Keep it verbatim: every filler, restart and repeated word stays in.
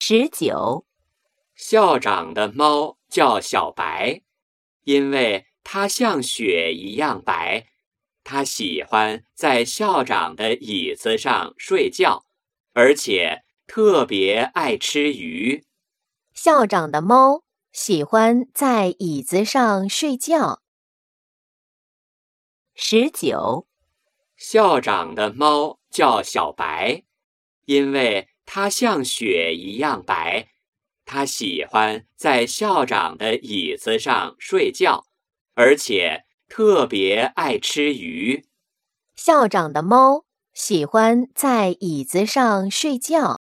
十九， 校长的猫叫小白，因为它像雪一样白。它喜欢在校长的椅子上睡觉，而且特别爱吃鱼。 校长的猫喜欢在椅子上睡觉。十九， 校长的猫叫小白，因为它像雪一样白。它喜欢在校长的椅子上睡觉，而且特别爱吃鱼。 校长的猫喜欢在椅子上睡觉。